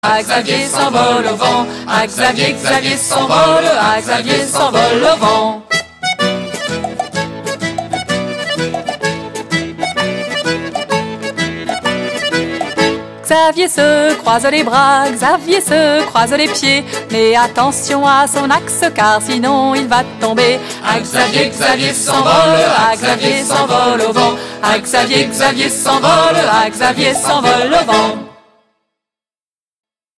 Ah, Xavier s'envole au vent. Ah, Xavier, Xavier s'envole. Ah, Xavier s'envole au vent. Xavier se croise les bras, Xavier se croise les pieds, mais attention à son axe car sinon il va tomber. Ah, Xavier, Xavier s'envole, ah, Xavier s'envole au vent. Ah, Xavier, Xavier s'envole, ah, Xavier s'envole au vent.